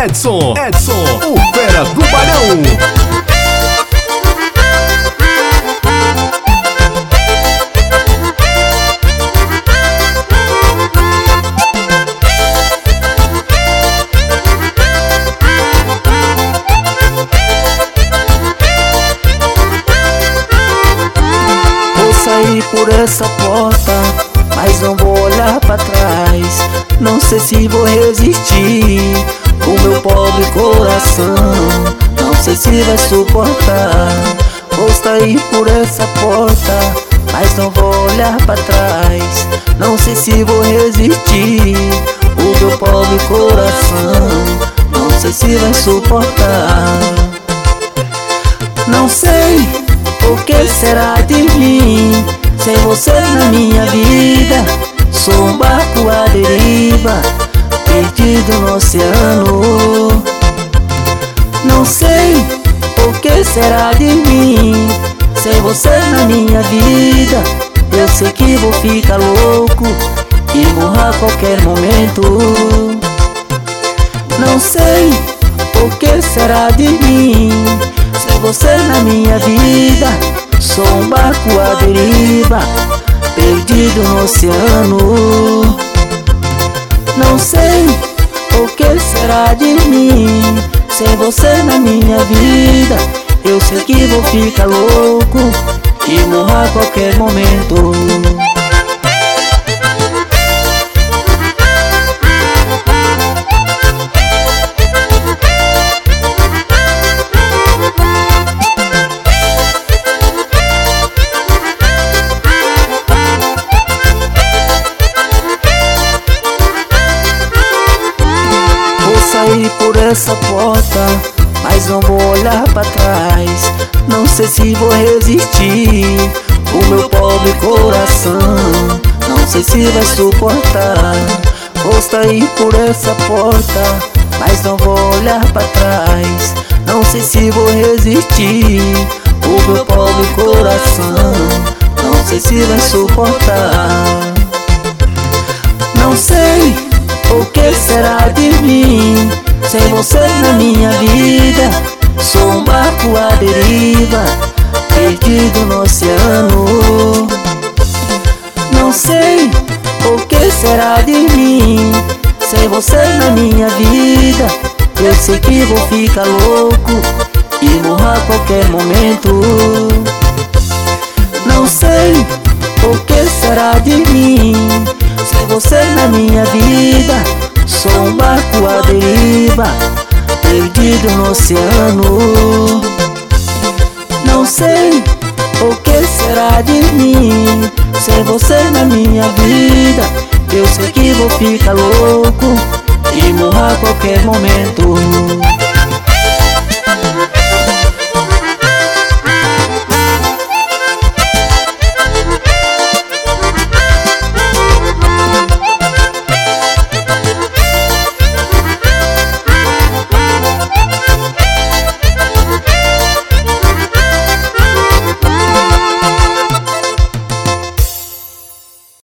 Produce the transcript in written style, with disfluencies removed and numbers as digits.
Edson, o fera do Balhão. Sair por essa porta, mas não vou olhar pra trás. Não sei se vou resistir o meu pobre coração. Não sei se vai suportar. Vou sair por essa porta, mas não vou olhar pra trás. Não sei se vou resistir o meu pobre coração. Não sei se vai suportar. Não sei o que será de mim sem você na minha vida. Sou um barco à deriva, perdido no oceano. Não sei o que será de mim sem você na minha vida. Eu sei que vou ficar louco e morrer a qualquer momento. Não sei o que será de mim sem você na minha vida. Sou um barco à deriva, perdido no oceano. Não sei o que será de mim sem você na minha vida. Eu sei que vou ficar louco e morrer a qualquer momento. Sair por essa porta, mas não vou olhar pra trás. Não sei se vou resistir o meu pobre coração. Não sei se vai suportar. Vou sair por essa porta, mas não vou olhar pra trás. Não sei se vou resistir o meu pobre coração. Não sei se vai suportar. Não sei o que será de mim sem você na minha vida. Sou um barco à deriva, perdido no oceano. Não sei o que será de mim sem você na minha vida. Eu sei que vou ficar louco e morrer a qualquer momento. Não sei o que será de mim sem você na minha vida. Sou um barco à deriva, perdido no oceano. Não sei o que será de mim sem você na minha vida. Eu sei que vou ficar louco e morrer a qualquer momento.